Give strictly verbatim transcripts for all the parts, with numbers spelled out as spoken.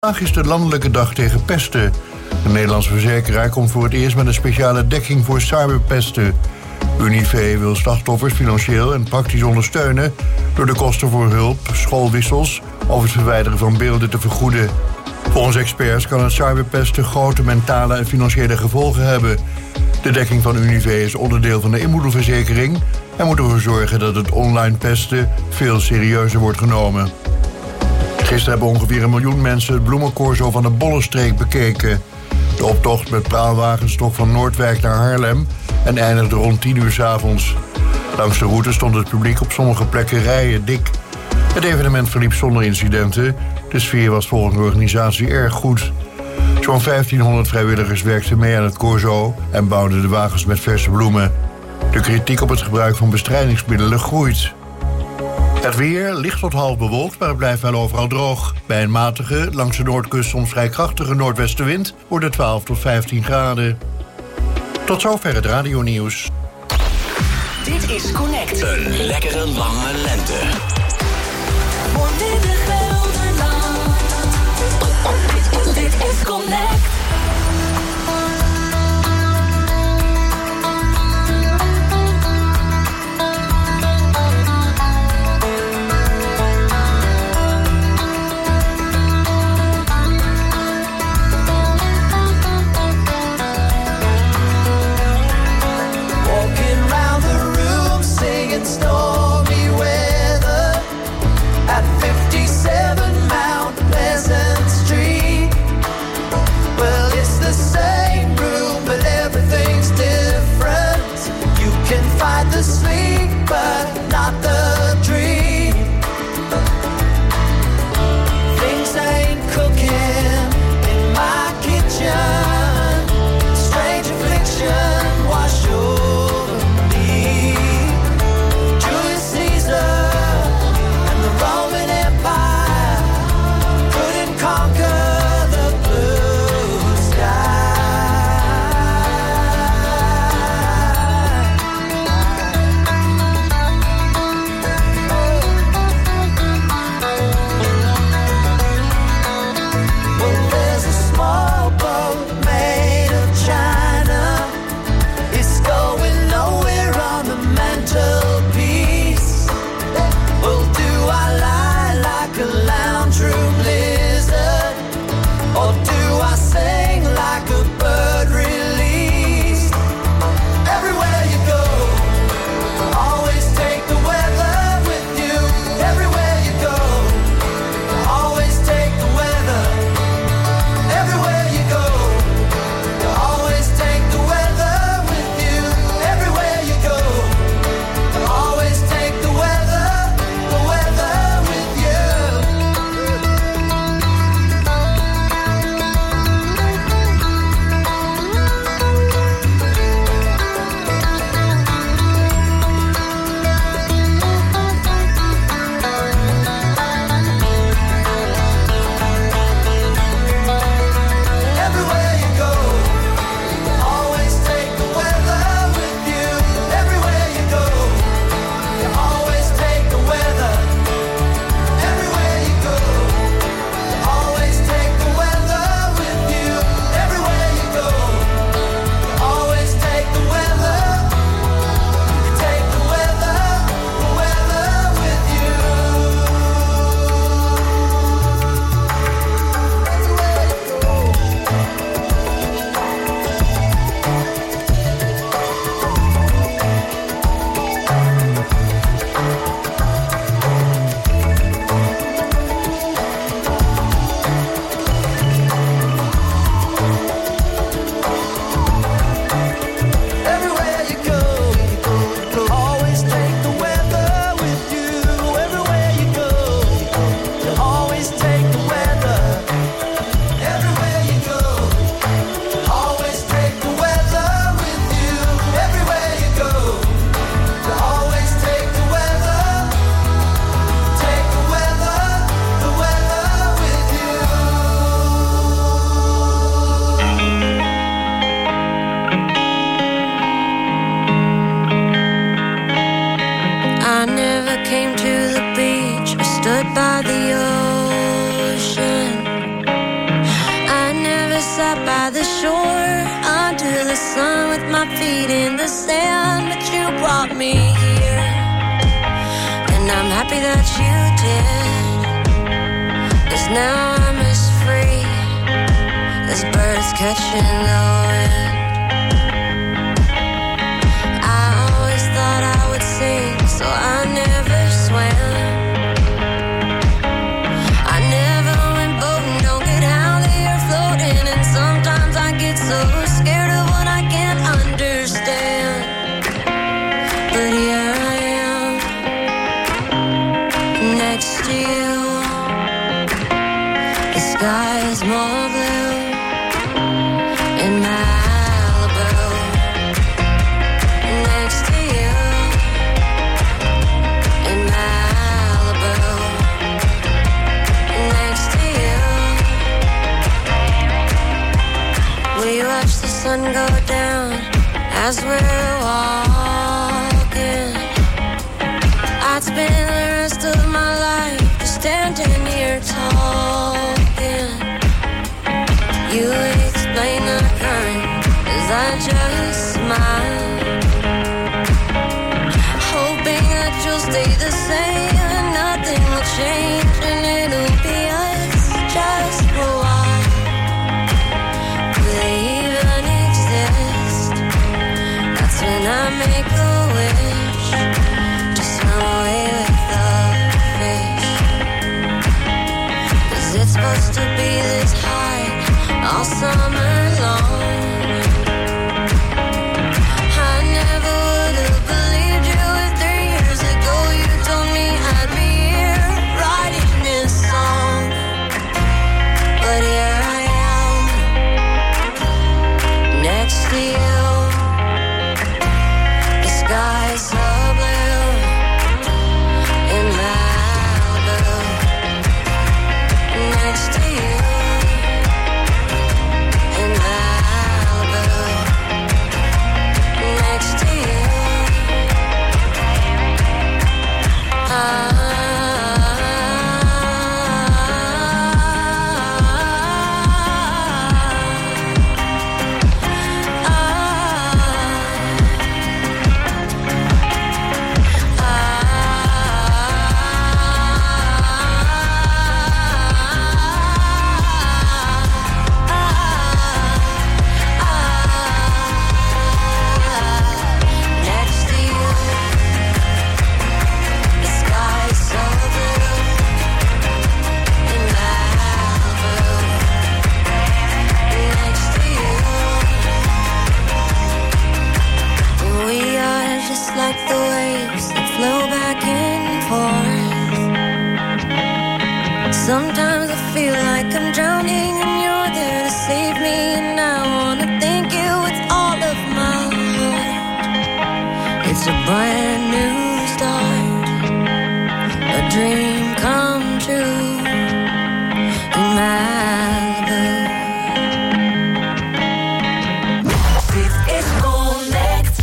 Vandaag is de landelijke dag tegen pesten. De Nederlandse verzekeraar komt voor het eerst met een speciale dekking voor cyberpesten. Unive wil slachtoffers financieel en praktisch ondersteunen door de kosten voor hulp, schoolwissels of het verwijderen van beelden te vergoeden. Volgens experts kan het cyberpesten grote mentale en financiële gevolgen hebben. De dekking van Unive is onderdeel van de inboedelverzekering en moet ervoor zorgen dat het online pesten veel serieuzer wordt genomen. Gisteren hebben ongeveer een miljoen mensen het bloemencorso van de Bollenstreek bekeken. De optocht met praalwagens trok van Noordwijk naar Haarlem en eindigde rond tien uur 's avonds. Langs de route stond het publiek op sommige plekken rijen dik. Het evenement verliep zonder incidenten. De sfeer was volgens de organisatie erg goed. Zo'n vijftienhonderd vrijwilligers werkten mee aan het corso en bouwden de wagens met verse bloemen. De kritiek op het gebruik van bestrijdingsmiddelen groeit. Het weer licht tot half bewolkt, maar het blijft wel overal droog. Bij een matige, langs de noordkust soms vrij krachtige noordwestenwind wordt het twaalf tot vijftien graden. Tot zover het radionieuws. Dit is Connect. Een lekkere lange lente. Morgen Gelderland. Dit is Connect. Stormy weather at fifty-seven. the shore, under the sun with my feet in the sand. But you brought me here, and I'm happy that you did. 'Cause now I'm as free as birds catching the wind. I always thought I would sing, so I never swam. I never went boating, don't get out there floating. And sometimes I get so scared of what I can't understand. But here I am, next to you. The sky is more blue in Malibu. Next to you in Malibu. Next to you. We watch the sun go down as we're walking. I'd spend the rest of my life just standing here talking. You explain the current as I just smile, hoping that you'll stay the same and nothing will change, and it'll be us just for a while. Will they even exist? That's when I make a wish to swim away with the fish. 'Cause it's supposed to be this high all summer long. I never would have believed you if three years ago you told me I'd be here writing this song. But here I am, next to you. The sky's so blue in Malibu. Next to you in Malibu. Next to you. Ah, next to you. The sky's so blue in Malibu. Next to you. We are just like the waves that flow back and forth. Sometimes I feel like I'm drowning and you're there to save me, and I wanna thank you with all of my heart. It's a brand new start, a dream come true in Malibu. Dit is Connect.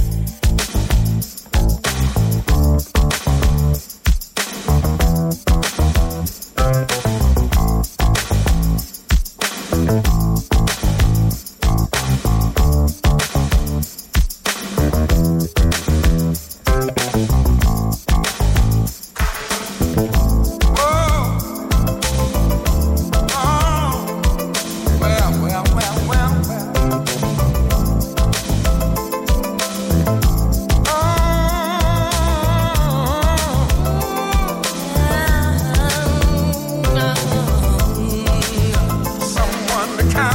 Someone to count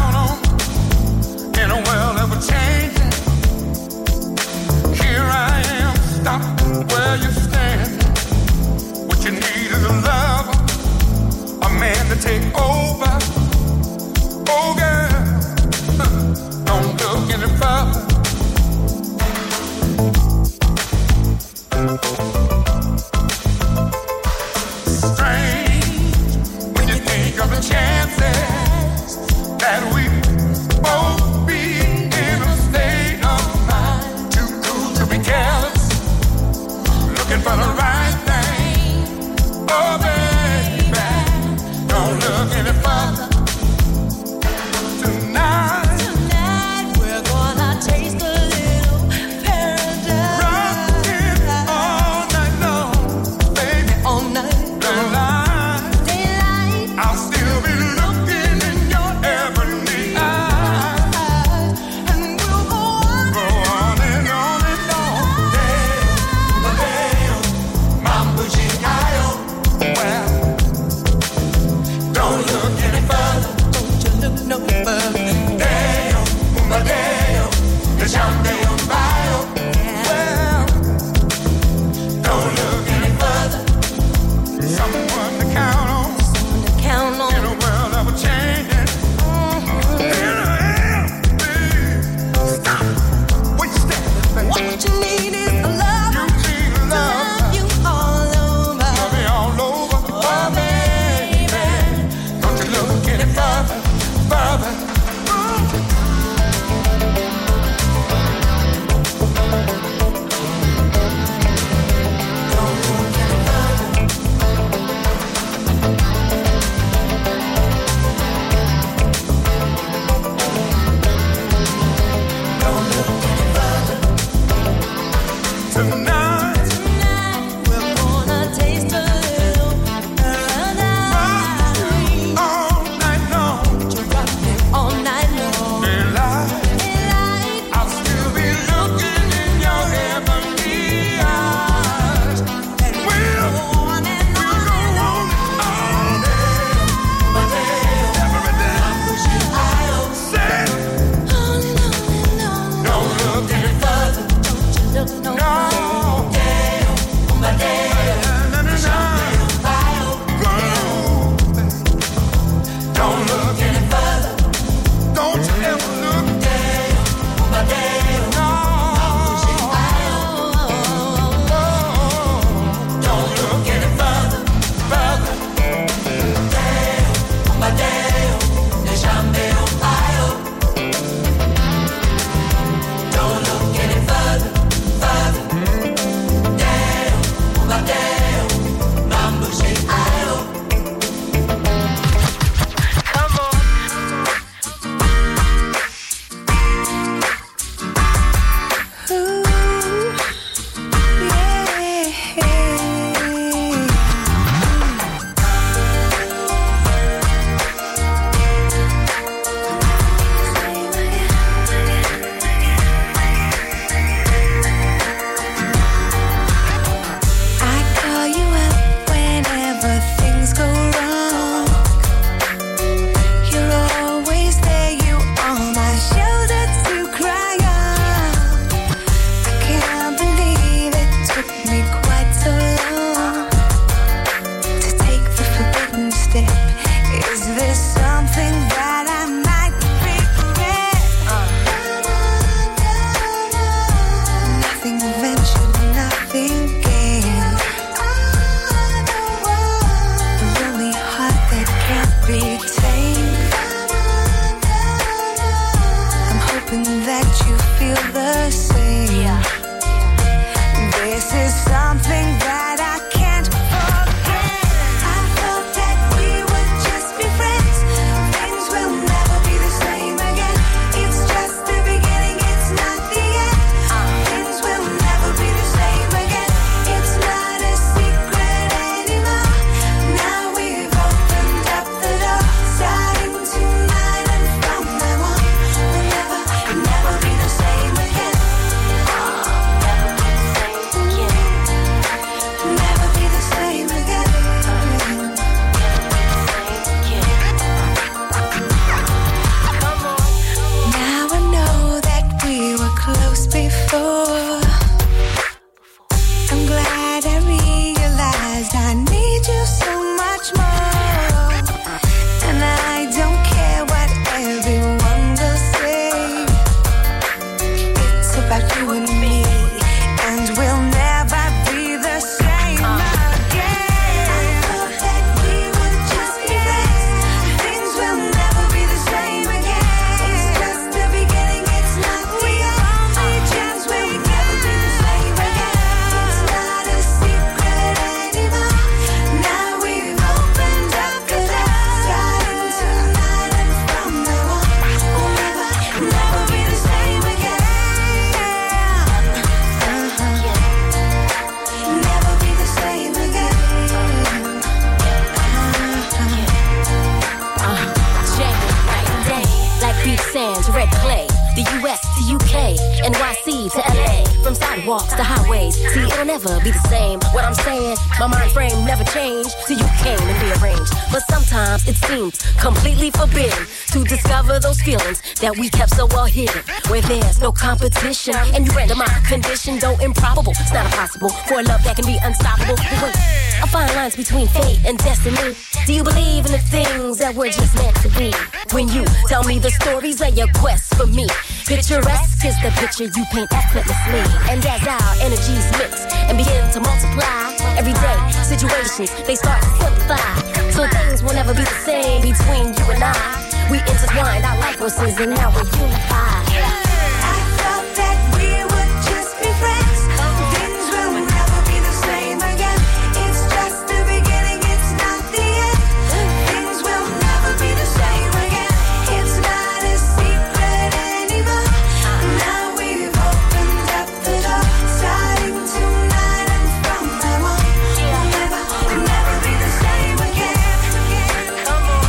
sand to red clay. The U S to U K, N Y C to L A. From sidewalks to highways, see it'll never be the same. What I'm saying, my mind frame never changed till you came and rearranged. But sometimes it seems completely forbidden to discover those feelings that we kept so well hidden. Where there's no competition and you render my condition, though improbable. It's not impossible for a love that can be unstoppable. But wait, I find lines between fate and destiny. Do you believe in the things that were just meant to be? When you tell me the stories of your quest for me, picturesque is the picture you paint effortlessly. And as our energies mix and begin to multiply, everyday situations, they start to simplify. So things will never be the same between you and I. We intertwined our life forces and now we're unified. I thought that we would just be friends. Things will never be the same again. It's just the beginning, it's not the end. Things will never be the same again. It's not a secret anymore. Now we've opened up the door. Starting tonight and from now on, we'll never, never be the same again. Come on.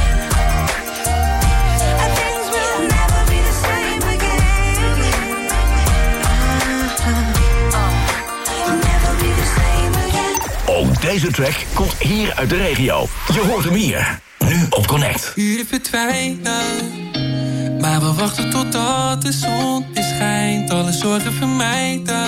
Things will never be the same again. Never be the same again. Ook deze track komt hier uit de regio. Je hoort hem hier. Nu op Connect. Uren verdwijnen, maar we wachten totdat de zon weer schijnt. Alle zorgen vermijden.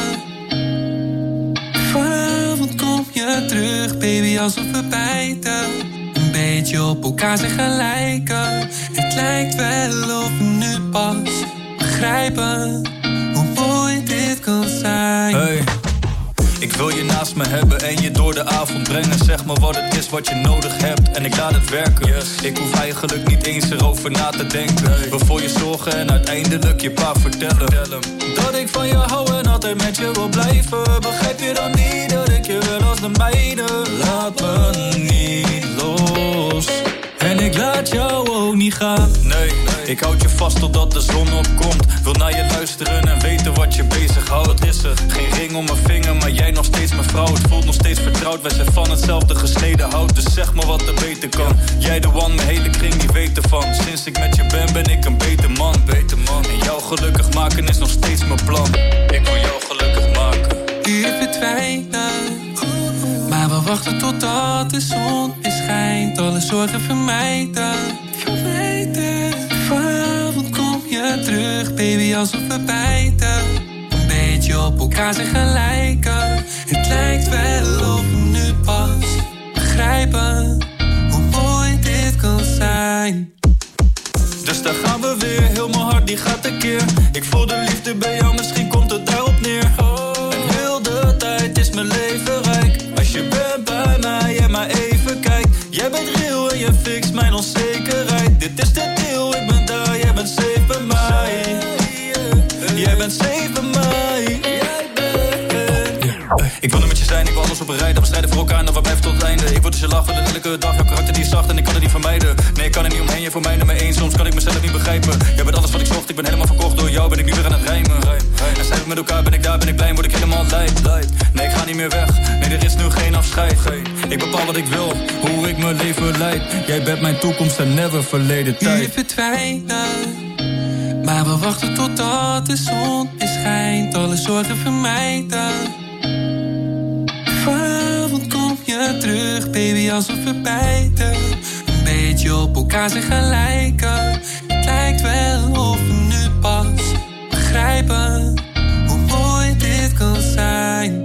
Vanavond kom je terug, baby, alsof we bijten. Een beetje op elkaar zeggen lijken. Het lijkt wel of we nu pas begrijpen hoe mooi dit kan zijn. Hey, ik wil je naast me hebben en je door de avond brengen. Zeg me wat het is wat je nodig hebt en ik laat het werken. Yes. Ik hoef eigenlijk niet eens erover na te denken. Hey. We voor je zorgen en uiteindelijk je pa vertellen. Dat ik van je hou en altijd met je wil blijven. Begrijp je dan niet dat ik je wil als de mijne? Laat me niet los. En ik laat jou ook niet gaan. Nee, nee, ik houd je vast totdat de zon opkomt. Wil naar je luisteren en weten wat je bezighoudt. Wat is er? Geen ring om mijn vinger, maar jij nog steeds mijn vrouw. Het voelt nog steeds vertrouwd, wij zijn van hetzelfde gesneden hout. Dus zeg me wat er beter kan. Jij de one, mijn hele kring die weet ervan. Sinds ik met je ben, ben ik een beter man. Beter man. En jou gelukkig maken is nog steeds mijn plan. Ik wil jou gelukkig maken. Uren verdwijnen, maar we wachten totdat de zon weer schijnt. Alle zorgen vermijden. Vermijden. Vanavond kom je terug, baby, alsof we bijten. Een beetje op elkaar zeggen lijken. Het lijkt wel of we nu pas begrijpen hoe mooi dit kan zijn. Dus daar gaan we weer, heel mijn hart die gaat tekeer. Ik voel de liefde bij jou, misschien komt het daarop neer. En heel de tijd is mijn leven rijk. Als je bent bij mij en maar even kijkt. Jij bent real en je fixt mijn onzekerheid. Dit is de deal, ik ben daar, jij bent safe bij mij. Jij bent safe bij mij. Ik wil er met je zijn, ik wil alles op een rij. Dat we strijden voor elkaar en dat we blijven tot het einde. Ik wil dus je lachen, willen elke dag. Jouw karakter die is zacht en ik kan het niet vermijden. Nee, ik kan er niet omheen, jij voor mij nummer één. Soms kan ik mezelf niet begrijpen. Jij bent alles wat ik zocht, ik ben helemaal verkocht. Door jou ben ik nu weer aan het rijmen. En zijn we met elkaar, ben ik daar, ben ik blij, word ik helemaal lijp. Nee, ik ga niet meer weg, nee, er is nu geen afscheid. Ik bepaal wat ik wil, hoe ik mijn leven leid. Jij bent mijn toekomst en never verleden tijd. Uren verdwijnen, maar we wachten totdat de zon weer schijnt. Alle zorgen vermijden. Vanavond kom je terug, baby, alsof we bijten. Een beetje op elkaar zeggen lijken. Het lijkt wel of we nu pas begrijpen hoe mooi dit kan zijn.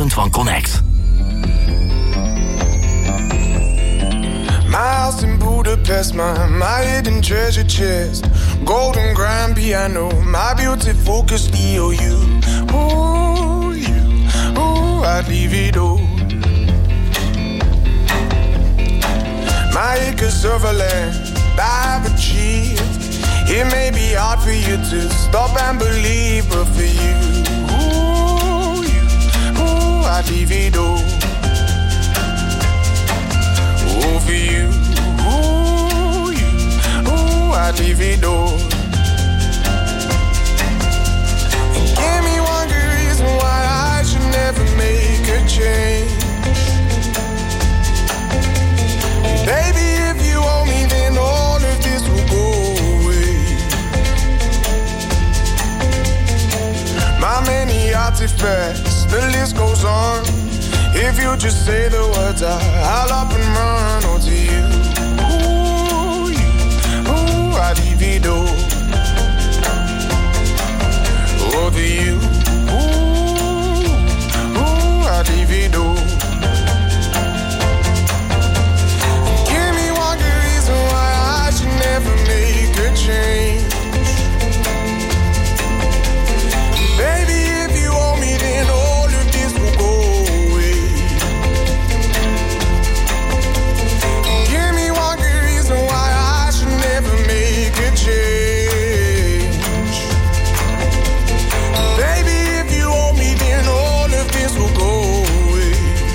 ochtend van Connect. My house in Budapest, my, my hidden treasure chest. Golden grand piano, my beauty focus, E O U. Ooh, you, ooh, I'd leave it all. My acres of land I've achieved. It may be hard for you to stop and believe, but for you, ooh, you, ooh, I'd leave it all. Ooh, for you, ooh, you, ooh, I'd leave it all. And give me one good reason why I should never make a change. Baby, if you owe me, then all of this will go away. My many artifacts, the list goes on. If you just say the words, I, I'll up and run. Oh, to you, ooh, you, ooh, I'd leave it all. Oh, to you, ooh, ooh, I'd leave it all. Never make a change. Baby, if you owe me, then all of this will go away. Give me one good reason why I should never make a change. Baby, if you owe me, then all of this will go away.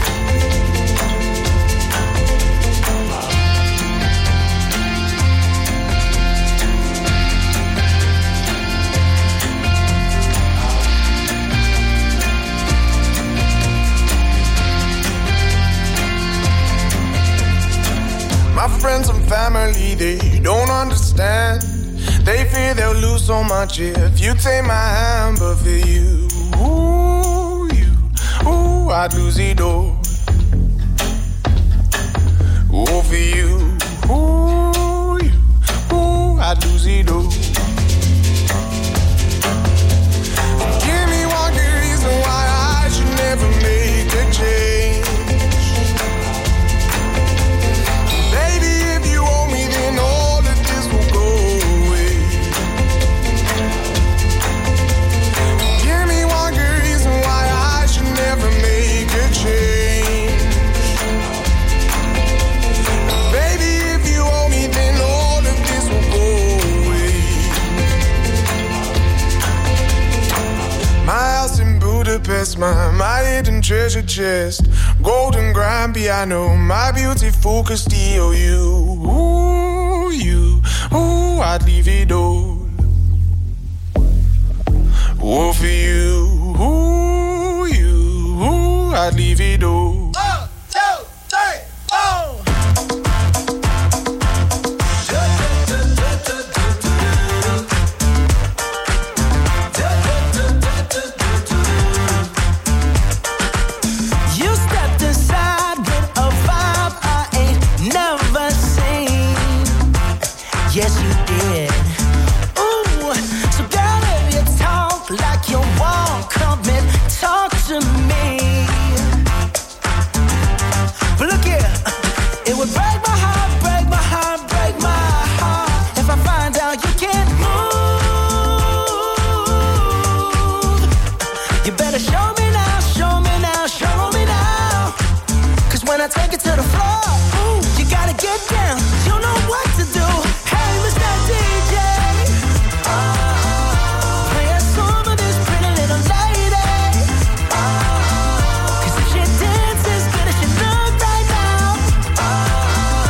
My friends and family, they don't understand. They fear they'll lose so much if you take my hand. But for you, ooh, you, ooh, I'd lose it all. Ooh, for you, ooh, you, ooh, I'd lose it all. Give me one good reason why I should never make a change. Budapest, my, my hidden treasure chest. Golden grand piano, my beauty focus, E O U. Ooh, you, ooh, I'd leave it all. Ooh, for you, ooh, you, ooh, I'd leave it all. One, two, three, four. Yes, you did. Ooh, so girl, if you talk like you want, come and talk to me. But look here, it would break my heart, break my heart, break my heart if I find out you can't move. You better show me now, show me now, show me now. Cause when I take it to the floor, ooh, you gotta get down. You know what to do. D J, oh, play a song of this pretty little lady. Oh, cause if she dances as good as she look right now, oh,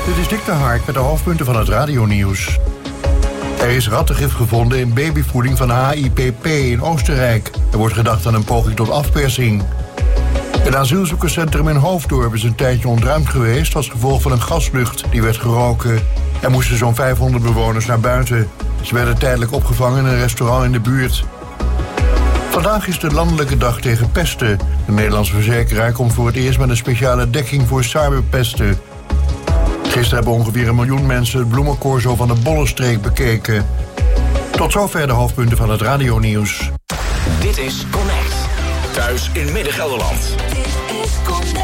Dit is Dick de Hark met de hoofdpunten van het radionieuws. Er is rattengif gevonden in babyvoeding van H I P P in Oostenrijk. Er wordt gedacht aan een poging tot afpersing. Een asielzoekerscentrum in Hoofddorp is een tijdje ontruimd geweest als gevolg van een gaslucht die werd geroken. Er moesten zo'n vijfhonderd bewoners naar buiten. Ze werden tijdelijk opgevangen in een restaurant in de buurt. Vandaag is de landelijke dag tegen pesten. De Nederlandse verzekeraar komt voor het eerst met een speciale dekking voor cyberpesten. Gisteren hebben ongeveer een miljoen mensen het bloemencorso van de Bollenstreek bekeken. Tot zover de hoofdpunten van het radionieuws. Dit is Connect. Thuis in Midden-Gelderland. Dit is Connect.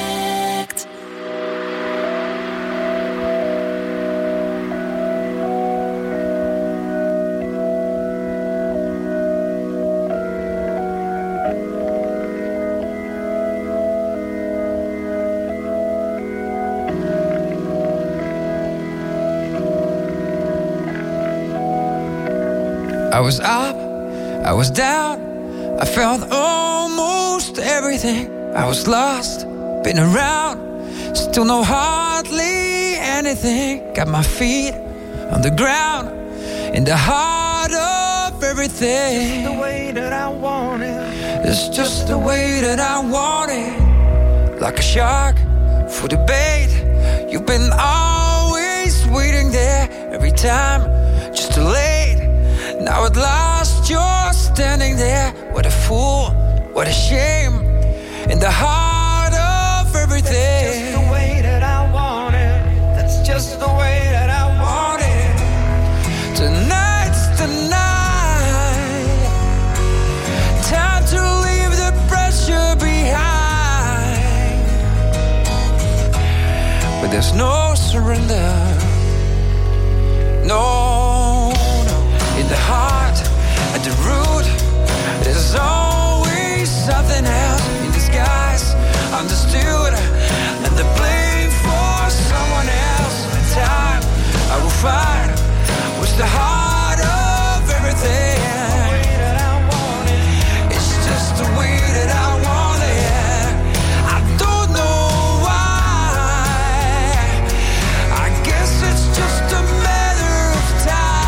I was up, I was down, I felt almost everything. I was lost, been around, still know hardly anything. Got my feet on the ground, in the heart of everything. The way that I want it. It's just the way that I want it. Like a shark for the bait. You've been always waiting there, every time, just too late. Now at last you're standing there. What a fool, what a shame. In the heart of everything. That's just the way that I want it. That's just the way that I want it. Tonight's the night. Time to leave the pressure behind. But there's no surrender. No. In the heart, at the root, there's always something else in disguise, understood, and the blame for someone else. In time, I will find what's the heart of everything. It's just the way that I want it. I don't know why. I guess it's just a matter of time.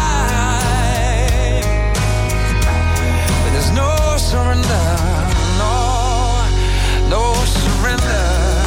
No surrender, no, no surrender.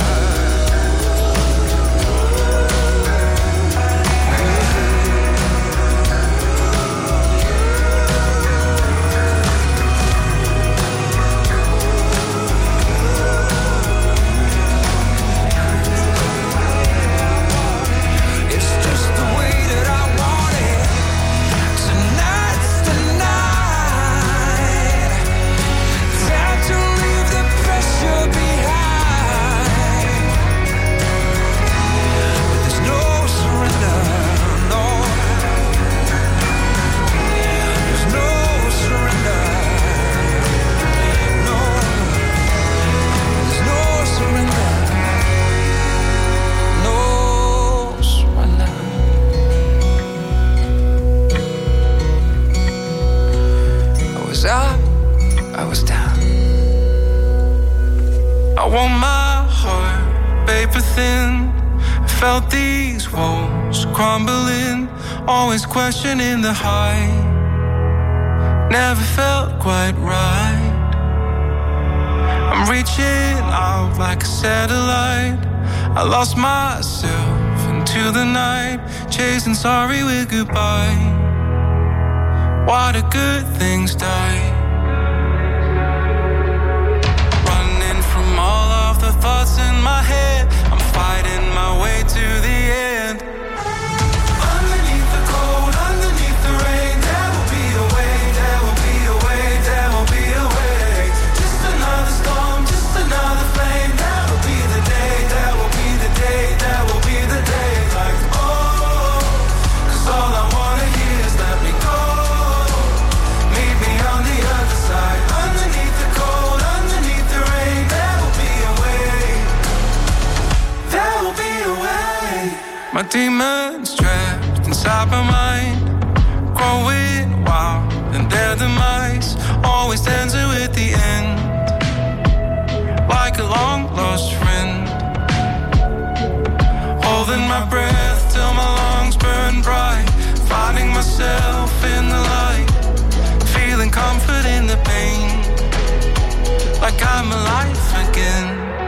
Felt these walls crumbling, always questioning the height. Never felt quite right. I'm reaching out like a satellite. I lost myself into the night, chasing sorry with goodbye. Why do good things die? Running from all of the thoughts in my head, I'm fighting my way to the end. Underneath the cold, underneath the rain, there will be a way, there will be a way, there will be a way. Just another storm, just another flame. There will be the day, there will be the day, there will be the day. Like, oh, 'cause all I wanna hear is let me go. Meet me on the other side. Underneath the cold, underneath the rain, there will be a way. There will be a way. My demons trapped inside my mind, growing wild, and their demise always ends with the end. Like a long lost friend, holding my breath. myself in the light, feeling comfort in the pain, like I'm alive again.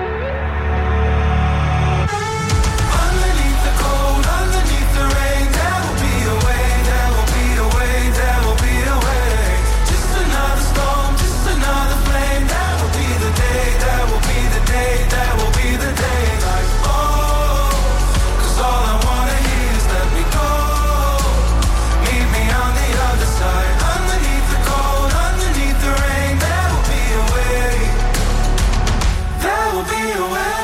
Underneath the cold, underneath the rain, there will be a way, there will be a way, there will be a way. Just another storm, just another flame, there will be the day, there will be the day, there will be the day. Like, oh, 'cause all I wanna hear is let me go. Meet me on the other side. Underneath the cold, underneath the rain, there will be a way. There will be a way.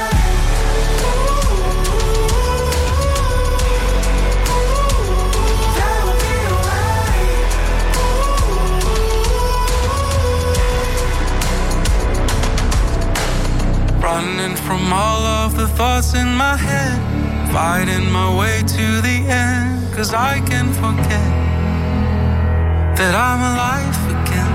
There will be a way. Running from all of the thoughts in my head, fighting my way to the end, 'cause I can forget that I'm alive again.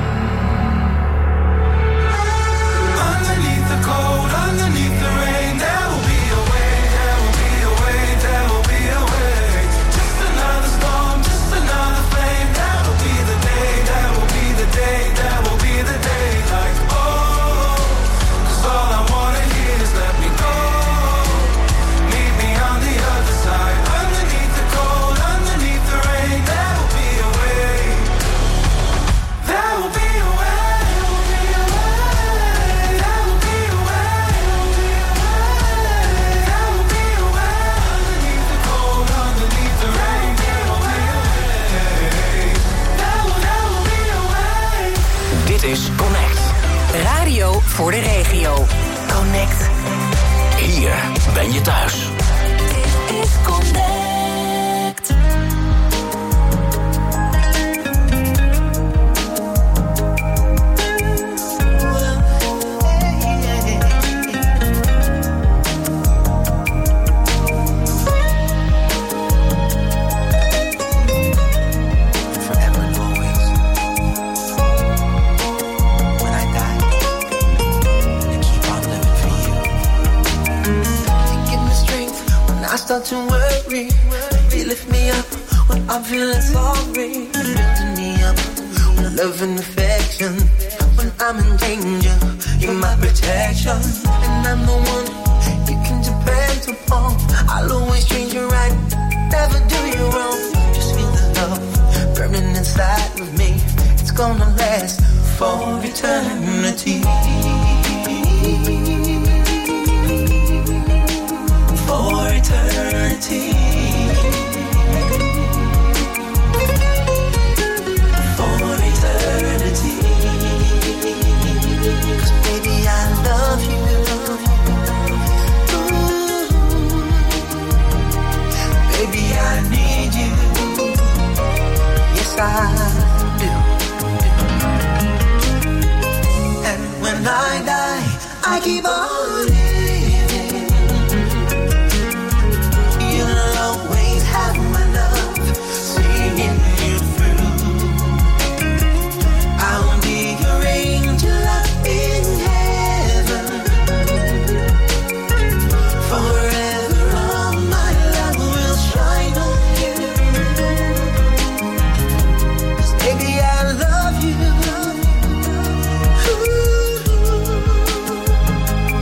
Underneath the cold, underneath the rain, there will be a way, there will be a way, there will be a way. Just another storm, just another flame, there will be the day, there will be the day, there will be the day. Like, oh, 'cause all I wanna hear is let me go. Meet me on the other side. Underneath the cold, underneath the rain, there will be a way. There will be a way. There will be a way. There will be a way. Underneath the cold, underneath the rain, there will be a way. There will, there will be a way. Dit is Connect. Radio voor de regio. Connect. Hier ben je thuis. Dit is Connect. Forever and always. When I die, I keep on living for you. You give me strength when I start to worry. You lift me up when I'm feeling sorry. You're building me up with love and affection. When I'm in danger, you're my protection. And I'm the one you can depend upon. I'll always treat you right, never do you wrong. Just feel the love burning inside of me. It's gonna last for eternity. For eternity. For eternity. 'Cause baby, I love you. Ooh. Baby, I need you. Yes, I do. And when I die, I keep on living. You'll always have my love, singing you through. I'll be your angel up in heaven. Forever all my love will shine on you. 'Cause baby, I love you. Ooh.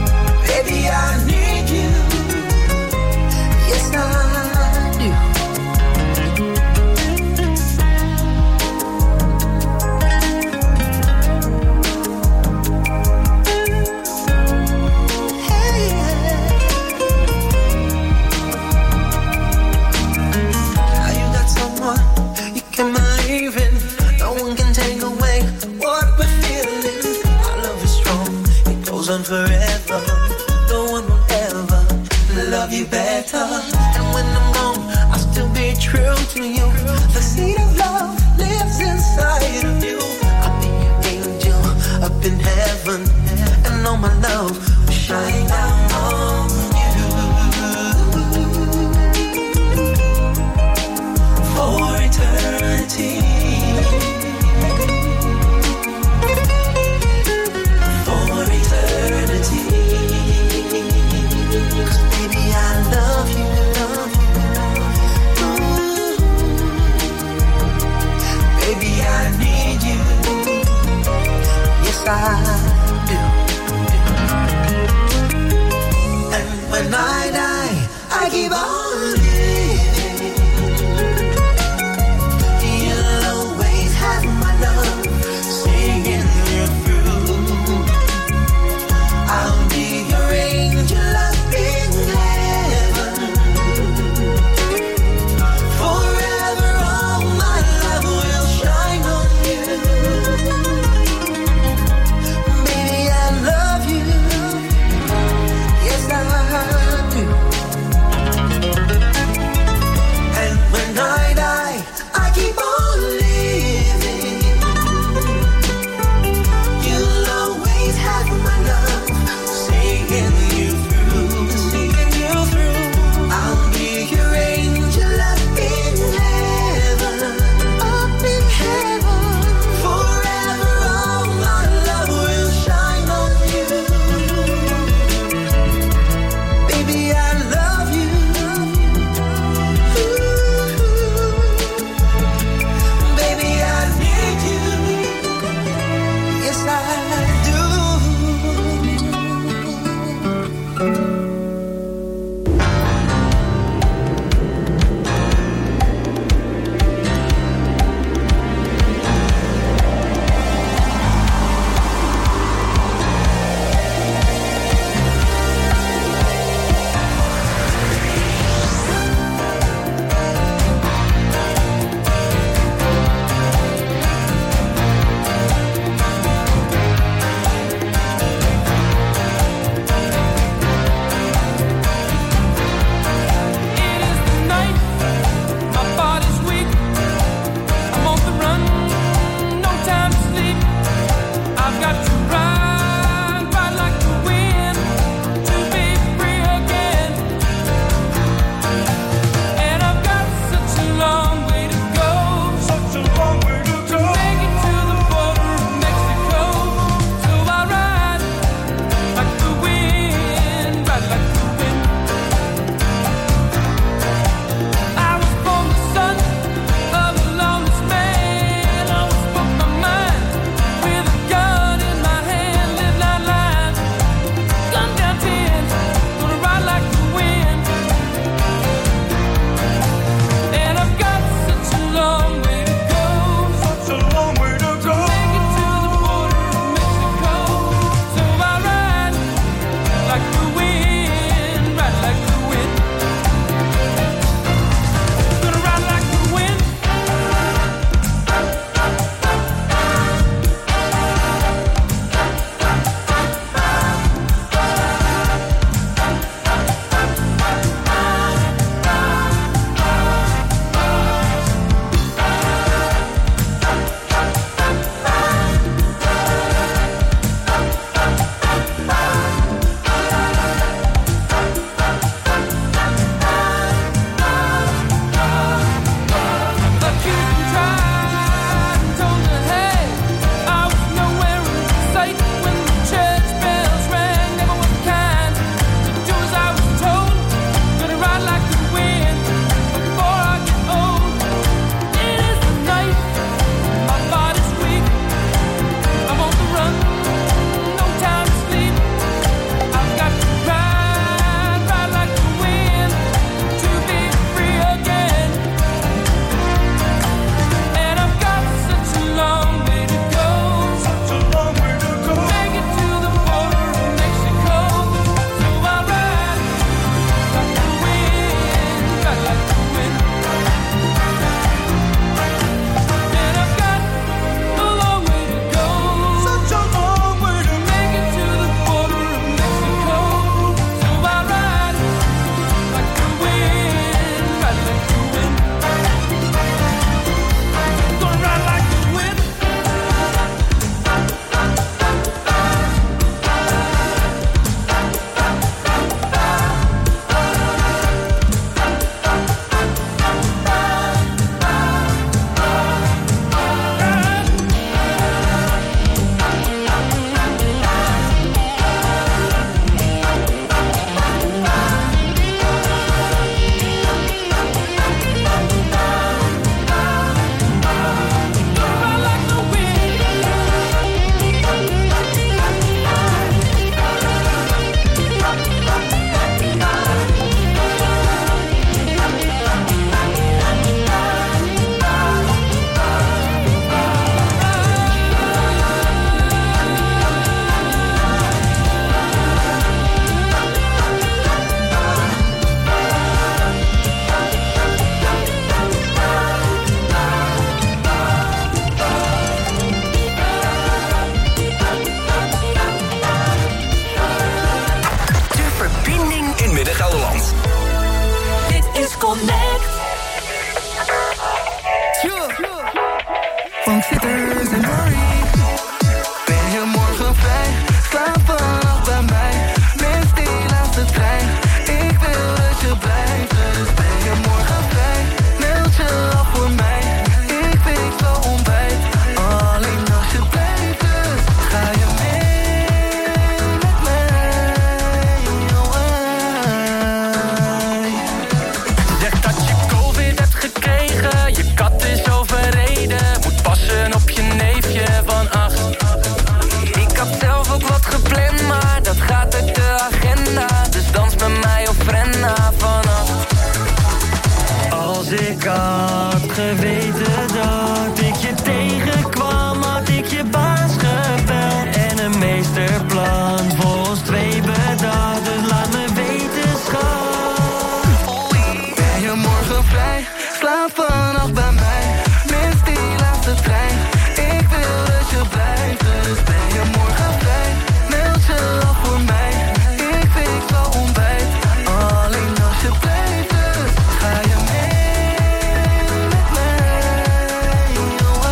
Als ik had geweten dat ik je tegenkwam, had ik je baas gebeld en een meesterplan voor ons twee bedacht. Dus laat me weten, schat. Ben je morgen vrij? Slaap vannacht bij mij. Mis die laatste trein. Ik wil dat je blijft. Dus ben je morgen vrij? Meld je af voor mij. Ik fix wel ontbijt. Alleen als je blijft. Dus ga je mee met mij? Oh,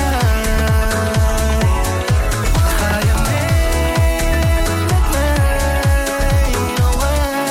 ga je mee met mij? Oh,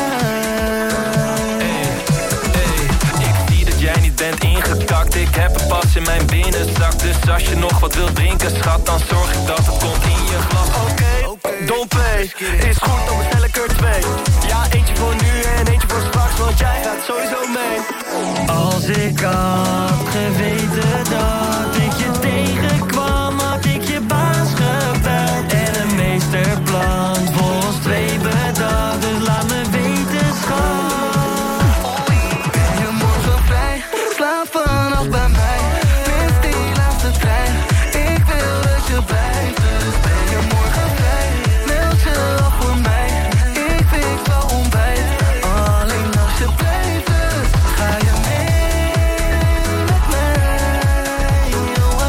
Ik zie dat jij niet bent ingekakt. Ik heb een pas in mijn binnenzak. Dus als je nog wat wilt drinken, schat, dan zorg ik dat het komt in je glas. Oké, okay, don't play. Is goed, dan bestel ik er twee. Ja, eentje voor nu en eentje voor straks, want jij gaat sowieso mee. Als ik had geweten dat ik je tegenkwam, had ik je baas gebeld en een meesterplan voor ons twee bedacht. Dus laat me weten, schat. Ben je morgen vrij? Slaap vannacht bij mij. Mis die laatste trein. Ik wil dat je blijft. Dus ben je morgen vrij? Meld je af voor mij. Ik fix wel ontbijt. Alleen als je blijft. Dus ga je mee met mij? Oh,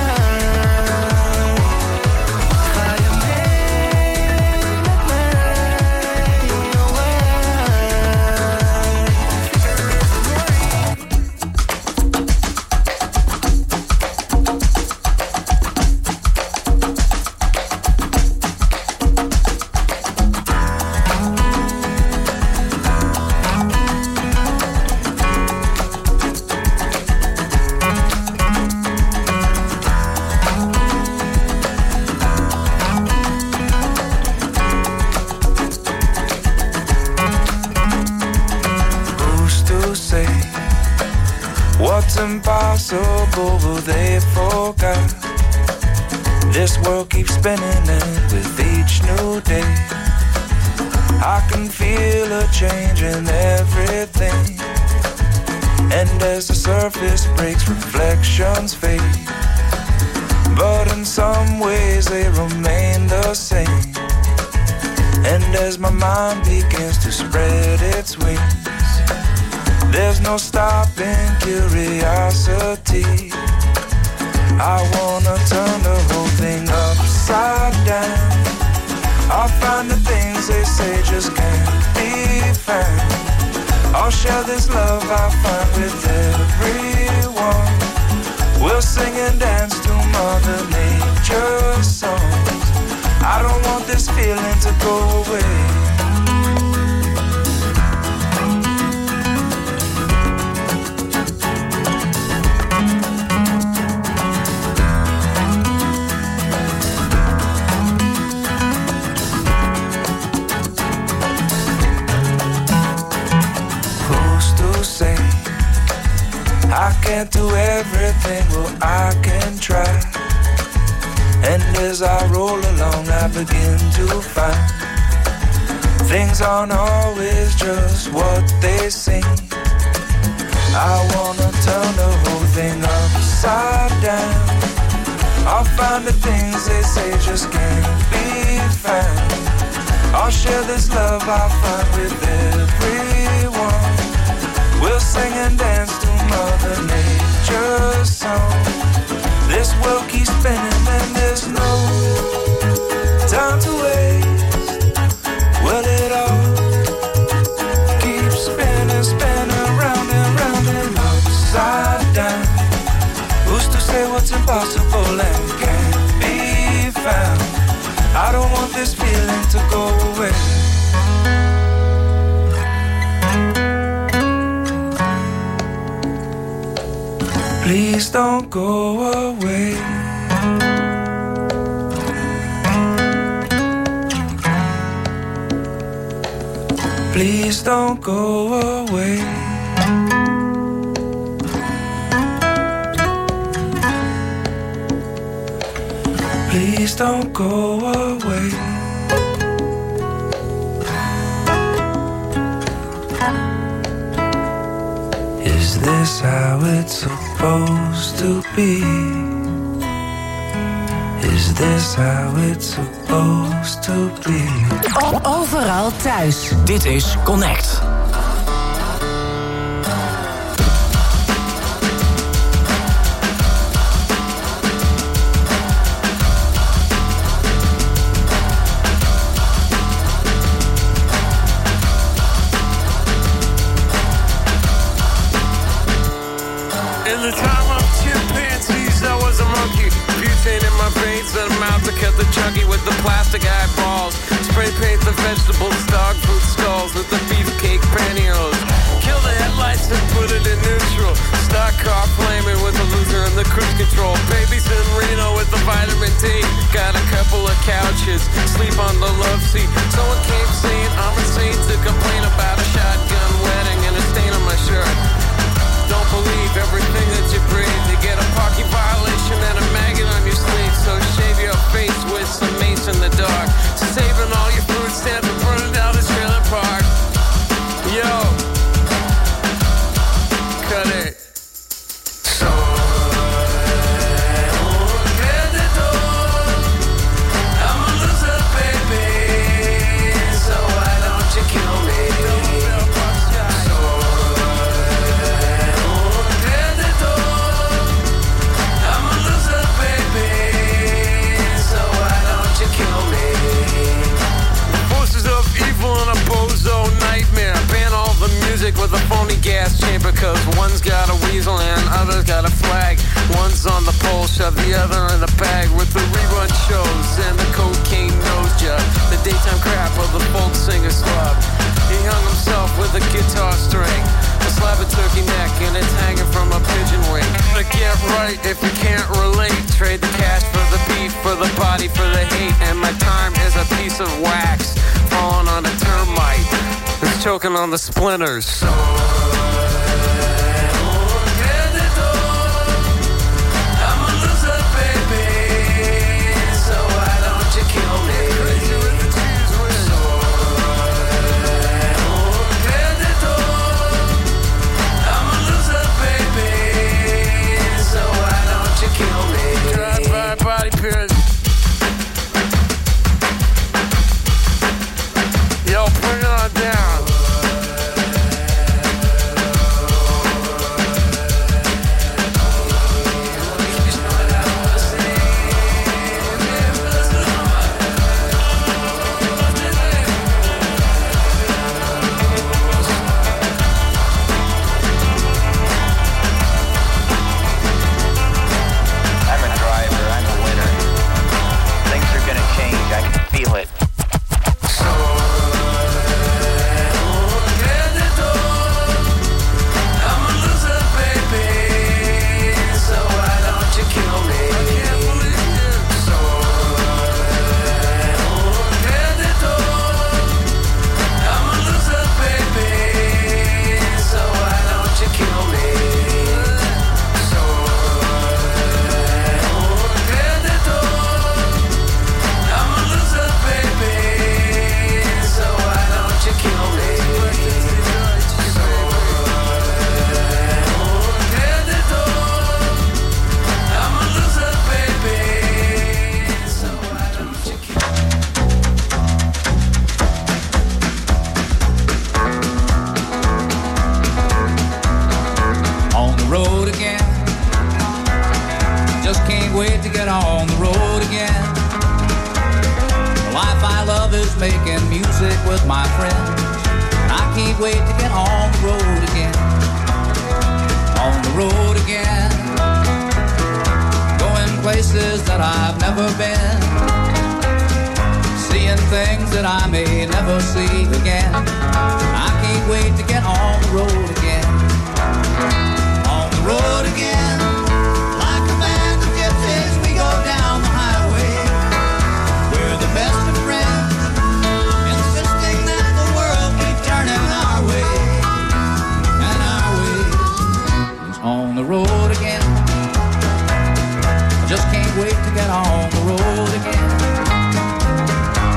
ga je mee met mij? Oh, Who's to say what's impossible will they forget? This world keeps spinning and with each new day I can feel a change in everything. And as the surface breaks, reflections fade, but in some ways they remain the same. And as my mind begins to spread its wings, there's no stopping curiosity. I wanna turn the whole thing upside down. I'll find the things they say just can't be found. I'll share this love I find with everyone. We'll sing and dance to Mother Nature's songs. I don't want this feeling to go away. I can't do everything, well I can try. And as I roll along I begin to find things aren't always just what they seem. I wanna turn the whole thing upside down. I'll find the things they say just can't be found. I'll share this love I find with everyone. We'll sing and dance to Mother Nature's song. This world keeps spinning and there's no time to waste. Well, it all keeps spinning, spinning round and round and upside down. Who's to say what's impossible and can't be found? I don't want this feeling to go away. Please don't go away. Please don't go away. Please don't go away. Is Is this how it's supposed to be? Is this how it's supposed to be? O- overal thuis. Dit is Connect. In the time of chimpanzees, I was a monkey. Butane in my veins and a mouth to cut the chunky with the plastic eyeballs. Spray paint the vegetables, dog food skulls with the beefcake pantyhose. Kill the headlights and put it in neutral. Stock car flaming with the loser and the cruise control. Babies in Reno with the vitamin D. Got a couple of couches, sleep on the love seat. Someone came saying I'm insane to complain about a shotgun wedding and a stain on my shirt. Don't believe everything that you breathe. You get a parking violation and a maggot on your sleeve. So shave your face with some mace in the dark. Saving all your food stamps and burning down the trailer park. Yo, cut it. So I'm a loser, baby. So why don't you kill me? With a phony gas chamber, cause one's got a weasel and other's got a flag. One's on the pole, shove the other in a bag. With the rerun shows and the cocaine nose job, the daytime crap of the folk singer slub. He hung himself with a guitar string, a slab of turkey neck, and it's hanging from a pigeon wing. To get right if you can't relate, trade the cash for the beef, for the body, for the hate. And my time is a piece of wax falling on a termite. It's choking on the splinters. So I'm a loser, baby. So why don't you kill me? So I'm a loser, baby. So why don't you kill me? Drive-by body pierce. Yo, bring it on down.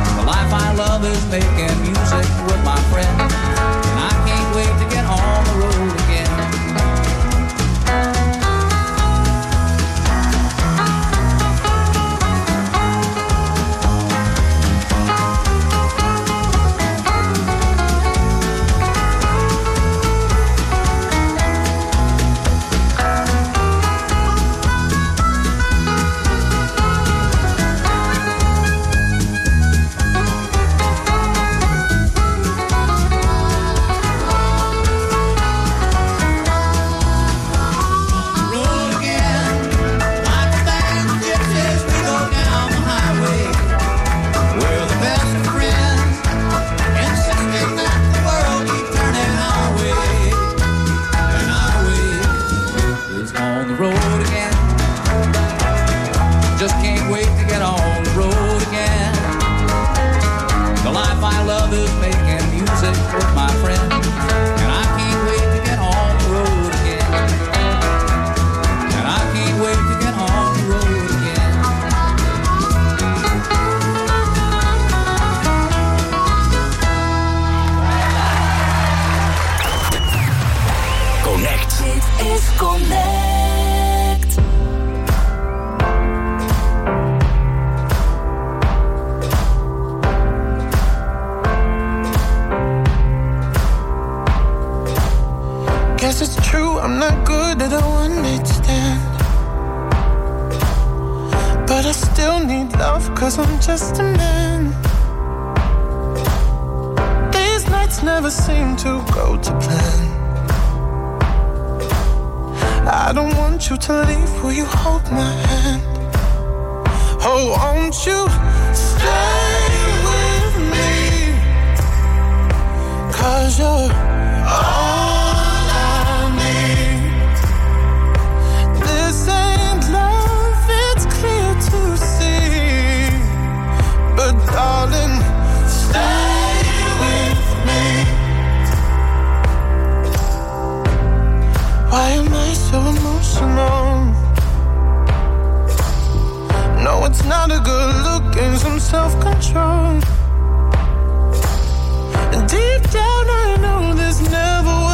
Making music with my friends, and I can't wait to get on the road. Connect. Dit is Connect. Guess it's true, I'm not good at a one-night stand. But I still need love, cause I'm just a man. These nights never seem to go to plan. I don't want you to leave, will you hold my hand? Oh, won't you stay with me? Cause you're all I need. This ain't love, it's clear to see. But darling, stay with me. Why am I so emotional? No, it's not a good look, and some self-control. And deep down I know this never